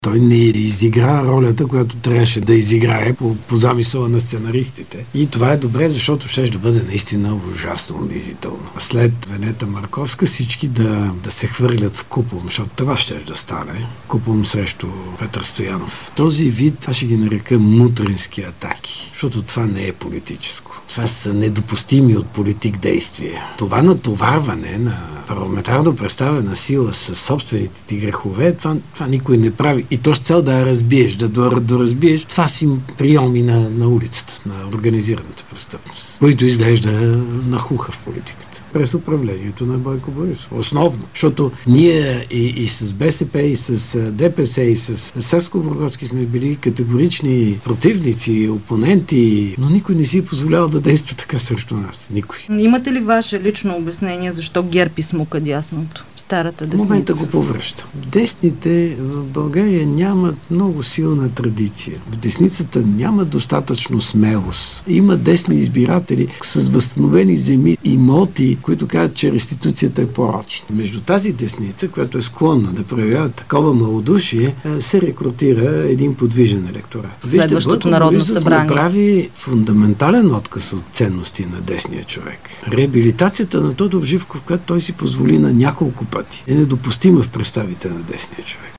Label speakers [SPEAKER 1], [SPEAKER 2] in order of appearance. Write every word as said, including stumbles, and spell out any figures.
[SPEAKER 1] Той не изигра ролята, която трябваше да изиграе по, по замисъла на сценаристите. И това е добре, защото ще да бъде наистина ужасно унизително. След Венета Марковска всички да, да се хвърлят в Купум, защото това ще да стане. Купум срещу Петър Стоянов. Този вид, аз ще ги нарека мутрински атаки, защото това не е политическо. Това са недопустими от политик действия. Това натоварване на парламентарно представена сила със собствените ти грехове, това, това никой не прави. И то с цел да я разбиеш, да доразбиеш, това си приеми на, на улицата, на организираната престъпност, който изглежда нахуха в политиката. През управлението на Бойко Борисов. Основно. Защото ние и, и с БСП, и с ДПС, и с Сакскобургготски сме били категорични противници, опоненти, но никой не си е позволял да действа така срещу нас. Никой.
[SPEAKER 2] Имате ли ваше лично обяснение защо ГЕРБ изсмука дясното? Старата десница.
[SPEAKER 1] В момента го повръща. Десните в България нямат много силна традиция. В десницата няма достатъчно смелост. Има десни избиратели с възстановени земи, имоти, които казват, че реституцията е порочна. Между тази десница, която е склонна да проявява такова малодушие, се рекрутира един подвижен електорат.
[SPEAKER 2] Следващото народно събрание
[SPEAKER 1] направи фундаментален отказ от ценности на десния човек. Реабилитацията на Тодор Живков, която той си позволи на няколко пъти, е недопустима в представите на десния човек.